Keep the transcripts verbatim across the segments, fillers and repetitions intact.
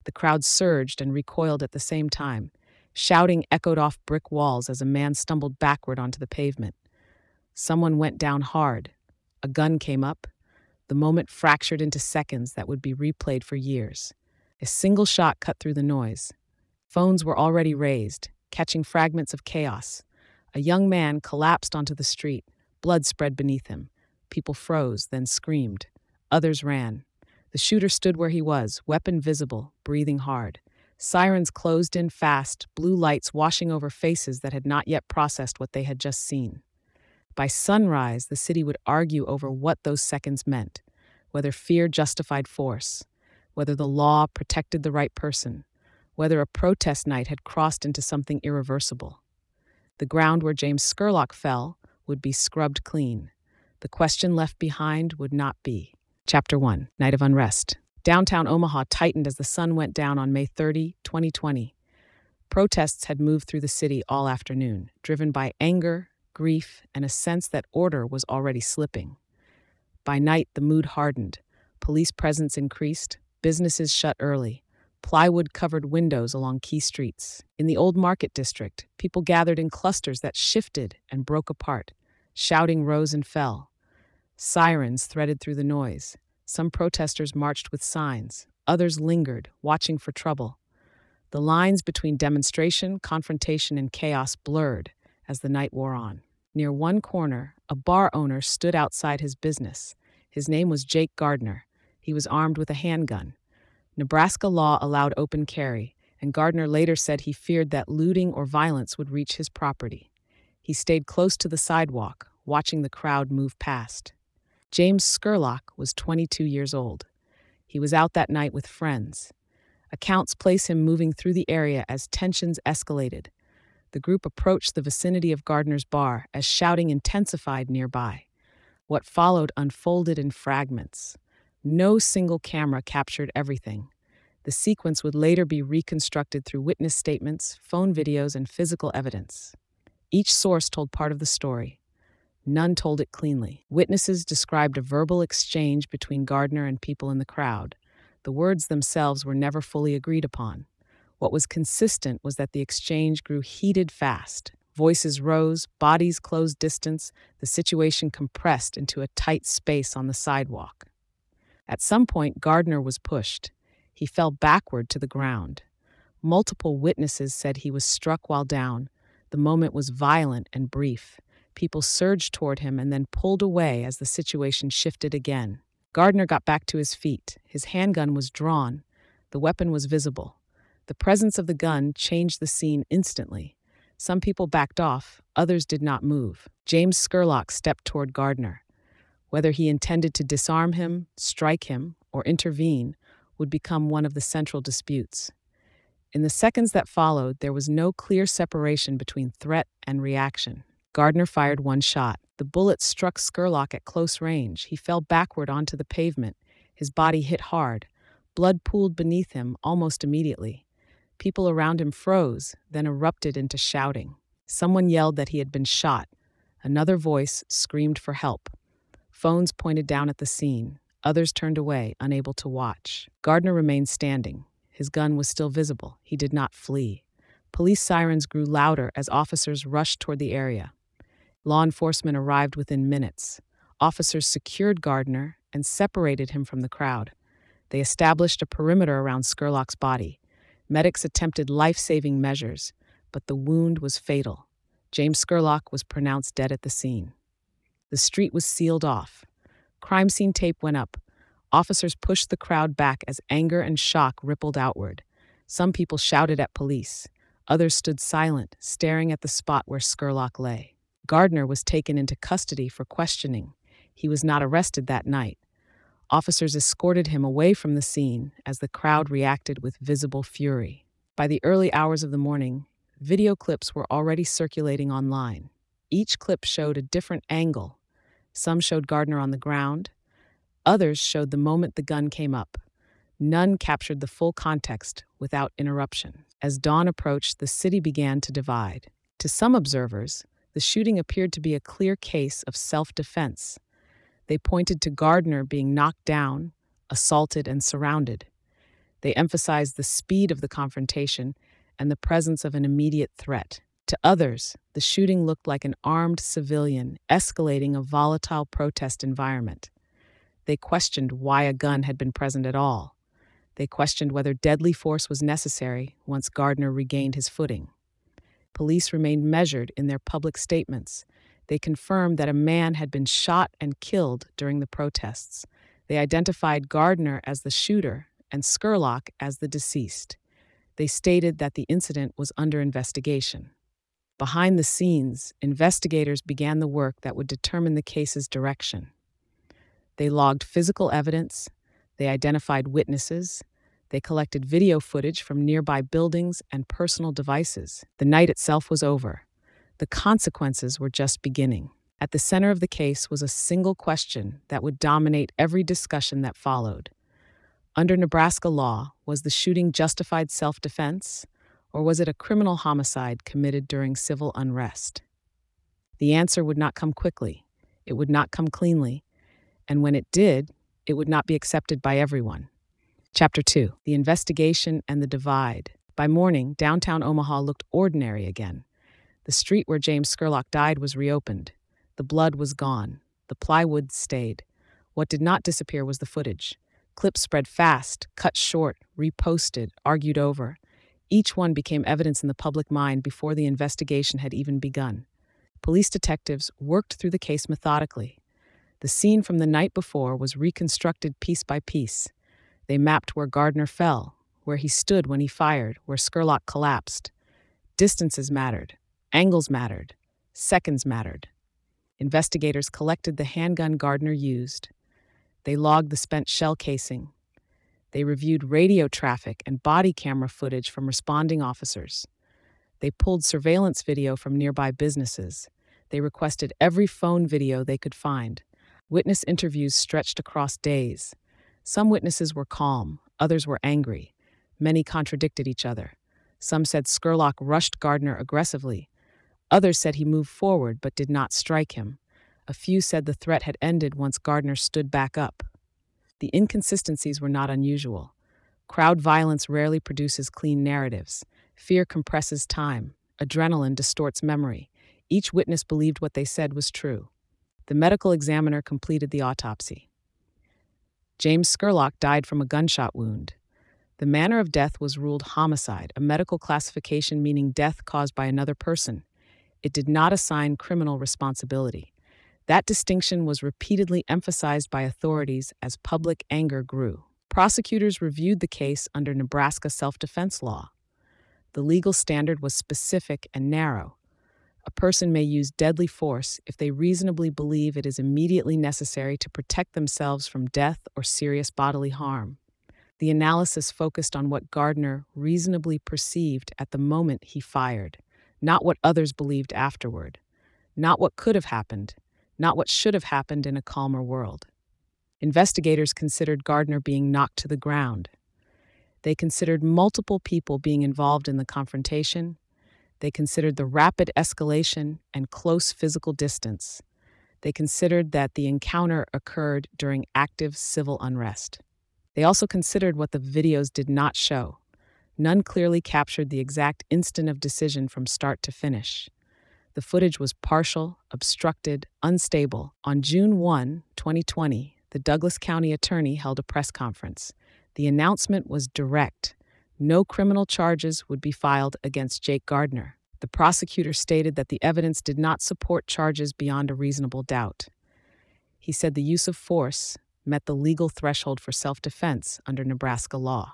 The crowd surged and recoiled at the same time. Shouting echoed off brick walls as a man stumbled backward onto the pavement. Someone went down hard. A gun came up. The moment fractured into seconds that would be replayed for years. A single shot cut through the noise. Phones were already raised, catching fragments of chaos. A young man collapsed onto the street. Blood spread beneath him. People froze, then screamed. Others ran. The shooter stood where he was, weapon visible, breathing hard. Sirens closed in fast, blue lights washing over faces that had not yet processed what they had just seen. By sunrise, the city would argue over what those seconds meant, whether fear justified force, whether the law protected the right person, whether a protest night had crossed into something irreversible. The ground where James Scurlock fell would be scrubbed clean. The question left behind would not be. Chapter one. Night of Unrest. Downtown Omaha tightened as the sun went down on May thirtieth, twenty twenty. Protests had moved through the city all afternoon, driven by anger, grief, and a sense that order was already slipping. By night, the mood hardened. Police presence increased, businesses shut early. Plywood covered windows along key streets. In the Old Market District, people gathered in clusters that shifted and broke apart. Shouting rose and fell. Sirens threaded through the noise. Some protesters marched with signs. Others lingered, watching for trouble. The lines between demonstration, confrontation, and chaos blurred as the night wore on. Near one corner, a bar owner stood outside his business. His name was Jake Gardner. He was armed with a handgun. Nebraska law allowed open carry, and Gardner later said he feared that looting or violence would reach his property. He stayed close to the sidewalk, watching the crowd move past. James Scurlock was twenty-two years old. He was out that night with friends. Accounts place him moving through the area as tensions escalated. The group approached the vicinity of Gardner's bar as shouting intensified nearby. What followed unfolded in fragments. No single camera captured everything. The sequence would later be reconstructed through witness statements, phone videos, and physical evidence. Each source told part of the story. None told it cleanly. Witnesses described a verbal exchange between Gardner and people in the crowd. The words themselves were never fully agreed upon. What was consistent was that the exchange grew heated fast. Voices rose, bodies closed distance, the situation compressed into a tight space on the sidewalk. At some point, Gardner was pushed. He fell backward to the ground. Multiple witnesses said he was struck while down. The moment was violent and brief. People surged toward him and then pulled away as the situation shifted again. Gardner got back to his feet. His handgun was drawn. The weapon was visible. The presence of the gun changed the scene instantly. Some people backed off, others did not move. James Scurlock stepped toward Gardner. Whether he intended to disarm him, strike him, or intervene would become one of the central disputes. In the seconds that followed, there was no clear separation between threat and reaction. Gardner fired one shot. The bullet struck Scurlock at close range. He fell backward onto the pavement. His body hit hard. Blood pooled beneath him almost immediately. People around him froze, then erupted into shouting. Someone yelled that he had been shot. Another voice screamed for help. Phones pointed down at the scene. Others turned away, unable to watch. Gardner remained standing. His gun was still visible. He did not flee. Police sirens grew louder as officers rushed toward the area. Law enforcement arrived within minutes. Officers secured Gardner and separated him from the crowd. They established a perimeter around Scurlock's body. Medics attempted life-saving measures, but the wound was fatal. James Scurlock was pronounced dead at the scene. The street was sealed off. Crime scene tape went up. Officers pushed the crowd back as anger and shock rippled outward. Some people shouted at police. Others stood silent, staring at the spot where Scurlock lay. Gardner was taken into custody for questioning. He was not arrested that night. Officers escorted him away from the scene as the crowd reacted with visible fury. By the early hours of the morning, video clips were already circulating online. Each clip showed a different angle. Some showed Gardner on the ground. Others showed the moment the gun came up. None captured the full context without interruption. As dawn approached, the city began to divide. To some observers, the shooting appeared to be a clear case of self-defense. They pointed to Gardner being knocked down, assaulted, and surrounded. They emphasized the speed of the confrontation and the presence of an immediate threat. To others, the shooting looked like an armed civilian escalating a volatile protest environment. They questioned why a gun had been present at all. They questioned whether deadly force was necessary once Gardner regained his footing. Police remained measured in their public statements. They confirmed that a man had been shot and killed during the protests. They identified Gardner as the shooter and Scurlock as the deceased. They stated that the incident was under investigation. Behind the scenes, investigators began the work that would determine the case's direction. They logged physical evidence, they identified witnesses, they collected video footage from nearby buildings and personal devices. The night itself was over. The consequences were just beginning. At the center of the case was a single question that would dominate every discussion that followed. Under Nebraska law, was the shooting justified self-defense, or was it a criminal homicide committed during civil unrest? The answer would not come quickly. It would not come cleanly. And when it did, it would not be accepted by everyone. Chapter two. The Investigation and the Divide. By morning, downtown Omaha looked ordinary again. The street where James Scurlock died was reopened. The blood was gone. The plywood stayed. What did not disappear was the footage. Clips spread fast, cut short, reposted, argued over. Each one became evidence in the public mind before the investigation had even begun. Police detectives worked through the case methodically. The scene from the night before was reconstructed piece by piece. They mapped where Gardner fell, where he stood when he fired, where Scurlock collapsed. Distances mattered. Angles mattered. Seconds mattered. Investigators collected the handgun Gardner used. They logged the spent shell casing. They reviewed radio traffic and body camera footage from responding officers. They pulled surveillance video from nearby businesses. They requested every phone video they could find. Witness interviews stretched across days. Some witnesses were calm, others were angry. Many contradicted each other. Some said Scurlock rushed Gardner aggressively. Others said he moved forward but did not strike him. A few said the threat had ended once Gardner stood back up. The inconsistencies were not unusual. Crowd violence rarely produces clean narratives. Fear compresses time. Adrenaline distorts memory. Each witness believed what they said was true. The medical examiner completed the autopsy. James Scurlock died from a gunshot wound. The manner of death was ruled homicide, a medical classification meaning death caused by another person. It did not assign criminal responsibility. That distinction was repeatedly emphasized by authorities as public anger grew. Prosecutors reviewed the case under Nebraska self-defense law. The legal standard was specific and narrow. A person may use deadly force if they reasonably believe it is immediately necessary to protect themselves from death or serious bodily harm. The analysis focused on what Gardner reasonably perceived at the moment he fired, not what others believed afterward, not what could have happened, not what should have happened in a calmer world. Investigators considered Gardner being knocked to the ground. They considered multiple people being involved in the confrontation. They considered the rapid escalation and close physical distance. They considered that the encounter occurred during active civil unrest. They also considered what the videos did not show. None clearly captured the exact instant of decision from start to finish. The footage was partial, obstructed, unstable. On June first, twenty twenty, the Douglas County attorney held a press conference. The announcement was direct. No criminal charges would be filed against Jake Gardner. The prosecutor stated that the evidence did not support charges beyond a reasonable doubt. He said the use of force met the legal threshold for self-defense under Nebraska law.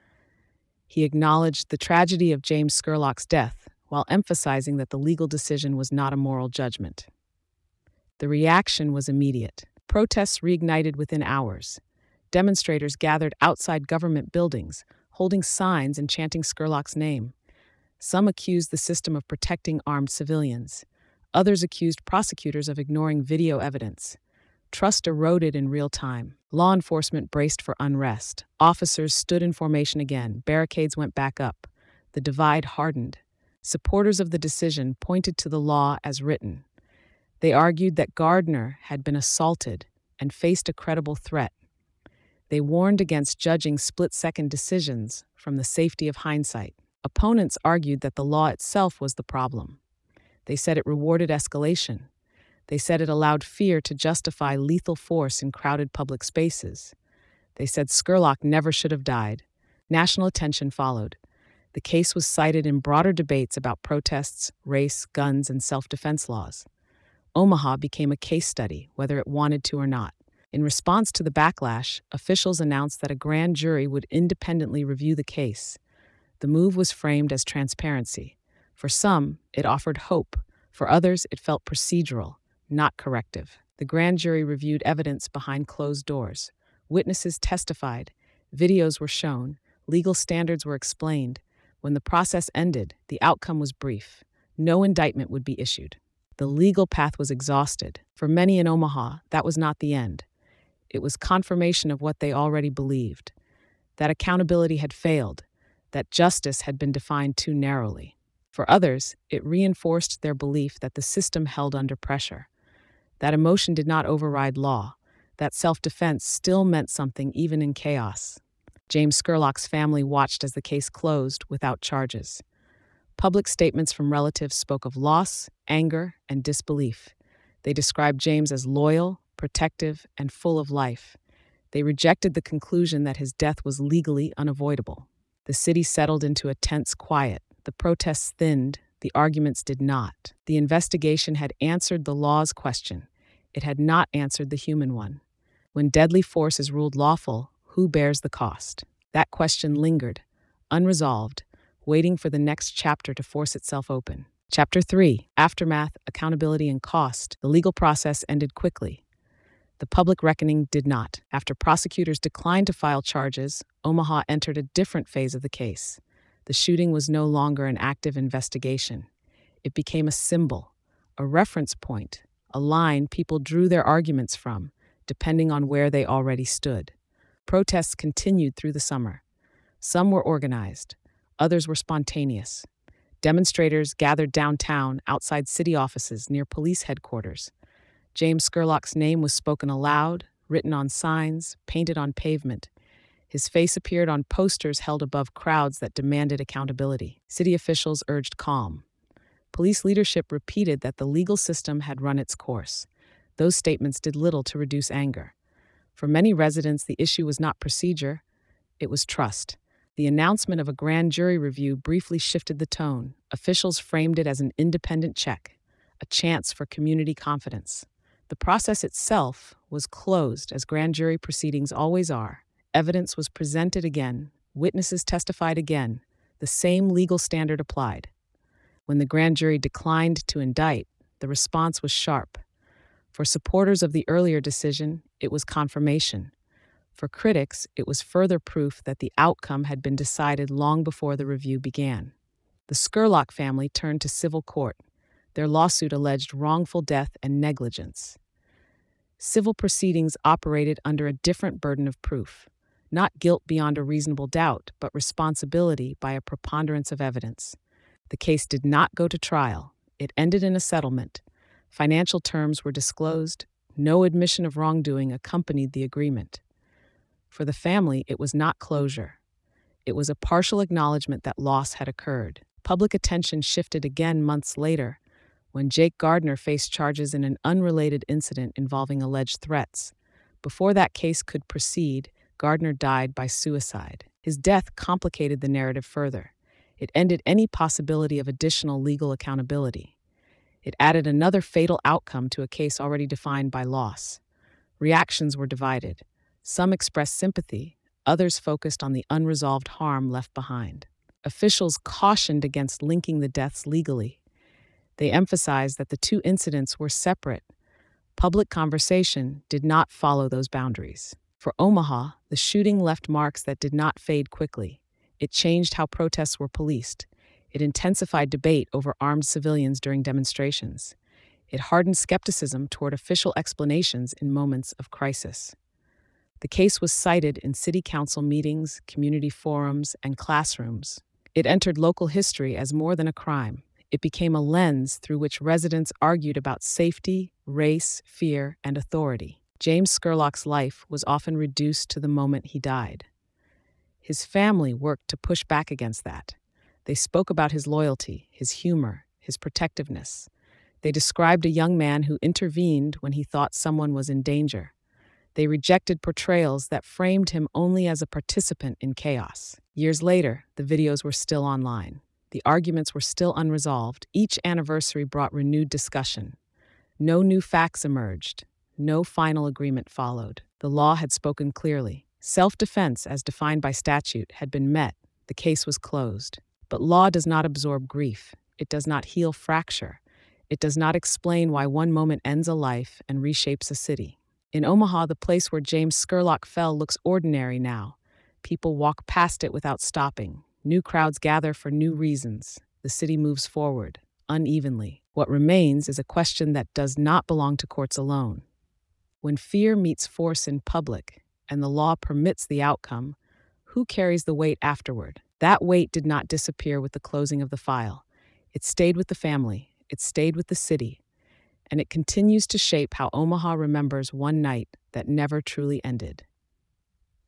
He acknowledged the tragedy of James Scurlock's death while emphasizing that the legal decision was not a moral judgment. The reaction was immediate. Protests reignited within hours. Demonstrators gathered outside government buildings, holding signs and chanting Scurlock's name. Some accused the system of protecting armed civilians. Others accused prosecutors of ignoring video evidence. Trust eroded in real time. Law enforcement braced for unrest. Officers stood in formation again. Barricades went back up. The divide hardened. Supporters of the decision pointed to the law as written. They argued that Gardner had been assaulted and faced a credible threat. They warned against judging split-second decisions from the safety of hindsight. Opponents argued that the law itself was the problem. They said it rewarded escalation. They said it allowed fear to justify lethal force in crowded public spaces. They said Scurlock never should have died. National attention followed. The case was cited in broader debates about protests, race, guns, and self-defense laws. Omaha became a case study, whether it wanted to or not. In response to the backlash, officials announced that a grand jury would independently review the case. The move was framed as transparency. For some, it offered hope. For others, it felt procedural, not corrective. The grand jury reviewed evidence behind closed doors. Witnesses testified. Videos were shown. Legal standards were explained. When the process ended, the outcome was brief. No indictment would be issued. The legal path was exhausted. For many in Omaha, that was not the end. It was confirmation of what they already believed, that accountability had failed, that justice had been defined too narrowly. For others, it reinforced their belief that the system held under pressure, that emotion did not override law, that self-defense still meant something even in chaos. James Scurlock's family watched as the case closed without charges. Public statements from relatives spoke of loss, anger, and disbelief. They described James as loyal, protective, and full of life. They rejected the conclusion that his death was legally unavoidable. The city settled into a tense quiet. The protests thinned. The arguments did not. The investigation had answered the law's question. It had not answered the human one. When deadly force is ruled lawful, who bears the cost? That question lingered, unresolved, waiting for the next chapter to force itself open. Chapter three, Aftermath, Accountability, and Cost. The legal process ended quickly. The public reckoning did not. After prosecutors declined to file charges, Omaha entered a different phase of the case. The shooting was no longer an active investigation. It became a symbol, a reference point, a line people drew their arguments from, depending on where they already stood. Protests continued through the summer. Some were organized, others were spontaneous. Demonstrators gathered downtown, outside city offices, near police headquarters. James Scurlock's name was spoken aloud, written on signs, painted on pavement. His face appeared on posters held above crowds that demanded accountability. City officials urged calm. Police leadership repeated that the legal system had run its course. Those statements did little to reduce anger. For many residents, the issue was not procedure, it was trust. The announcement of a grand jury review briefly shifted the tone. Officials framed it as an independent check, a chance for community confidence. The process itself was closed, as grand jury proceedings always are. Evidence was presented again, witnesses testified again, the same legal standard applied. When the grand jury declined to indict, the response was sharp. For supporters of the earlier decision, it was confirmation. For critics, it was further proof that the outcome had been decided long before the review began. The Scurlock family turned to civil court. Their lawsuit alleged wrongful death and negligence. Civil proceedings operated under a different burden of proof, not guilt beyond a reasonable doubt, but responsibility by a preponderance of evidence. The case did not go to trial. It ended in a settlement. Financial terms were disclosed. No admission of wrongdoing accompanied the agreement. For the family, it was not closure. It was a partial acknowledgement that loss had occurred. Public attention shifted again months later, when Jake Gardner faced charges in an unrelated incident involving alleged threats. Before that case could proceed, Gardner died by suicide. His death complicated the narrative further. It ended any possibility of additional legal accountability. It added another fatal outcome to a case already defined by loss. Reactions were divided. Some expressed sympathy, others focused on the unresolved harm left behind. Officials cautioned against linking the deaths legally. They emphasized that the two incidents were separate. Public conversation did not follow those boundaries. For Omaha, the shooting left marks that did not fade quickly. It changed how protests were policed. It intensified debate over armed civilians during demonstrations. It hardened skepticism toward official explanations in moments of crisis. The case was cited in city council meetings, community forums, and classrooms. It entered local history as more than a crime. It became a lens through which residents argued about safety, race, fear, and authority. James Scurlock's life was often reduced to the moment he died. His family worked to push back against that. They spoke about his loyalty, his humor, his protectiveness. They described a young man who intervened when he thought someone was in danger. They rejected portrayals that framed him only as a participant in chaos. Years later, the videos were still online. The arguments were still unresolved. Each anniversary brought renewed discussion. No new facts emerged. No final agreement followed. The law had spoken clearly. Self-defense, as defined by statute, had been met. The case was closed. But law does not absorb grief. It does not heal fracture. It does not explain why one moment ends a life and reshapes a city. In Omaha, the place where James Scurlock fell looks ordinary now. People walk past it without stopping. New crowds gather for new reasons. The city moves forward, unevenly. What remains is a question that does not belong to courts alone. When fear meets force in public, and the law permits the outcome, who carries the weight afterward? That weight did not disappear with the closing of the file. It stayed with the family. It stayed with the city. And it continues to shape how Omaha remembers one night that never truly ended.